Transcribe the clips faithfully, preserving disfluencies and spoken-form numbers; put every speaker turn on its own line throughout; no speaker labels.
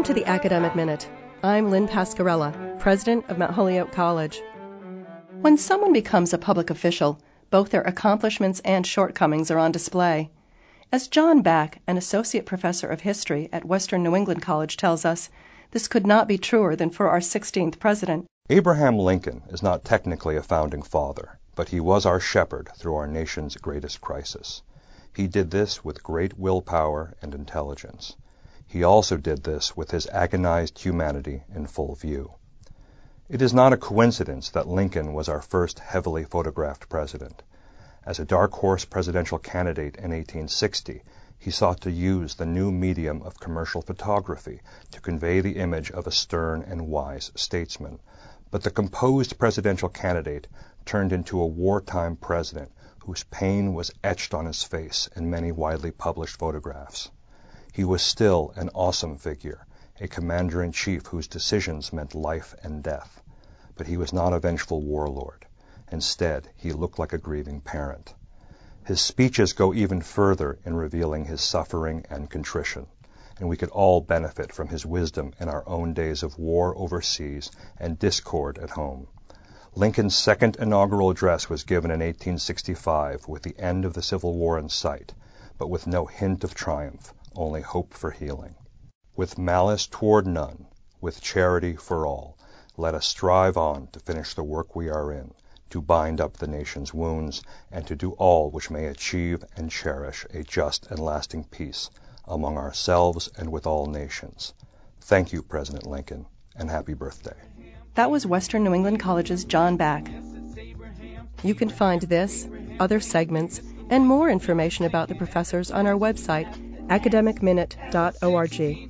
to the Academic Minute. I'm Lynn Pascarella, president of Mount Holyoke College. When someone becomes a public official, both their accomplishments and shortcomings are on display. As John Back, an associate professor of history at Western New England College, tells us, this could not be truer than for our sixteenth president.
Abraham Lincoln is not technically a founding father, but he was our shepherd through our nation's greatest crisis. He did this with great willpower and intelligence. He also did this with his agonized humanity in full view. It is not a coincidence that Lincoln was our first heavily photographed president. As a dark horse presidential candidate in eighteen sixty, he sought to use the new medium of commercial photography to convey the image of a stern and wise statesman. But the composed presidential candidate turned into a wartime president whose pain was etched on his face in many widely published photographs. He was still an awesome figure, a commander-in-chief whose decisions meant life and death. But he was not a vengeful warlord. Instead, he looked like a grieving parent. His speeches go even further in revealing his suffering and contrition, and we could all benefit from his wisdom in our own days of war overseas and discord at home. Lincoln's second inaugural address was given in eighteen sixty-five with the end of the Civil War in sight, but with no hint of triumph, only hope for healing. With malice toward none, with charity for all, let us strive on to finish the work we are in, to bind up the nation's wounds, and to do all which may achieve and cherish a just and lasting peace among ourselves and with all nations. Thank you, President Lincoln, and happy birthday.
That was Western New England College's John Back. You can find this, other segments, and more information about the professors on our website, academic minute dot org.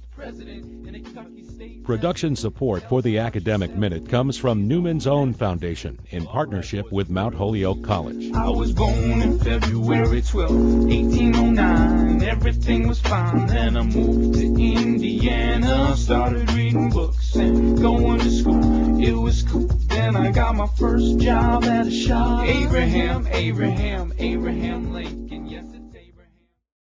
Production support for the Academic Minute comes from Newman's Own Foundation in partnership with Mount Holyoke College.
I was born in February twelfth, eighteen oh nine. Everything was fine. Then I moved to Indiana, started reading books and going to school. It was cool. Then I got my first job at a shop. Abraham, Abraham, Abraham Lincoln.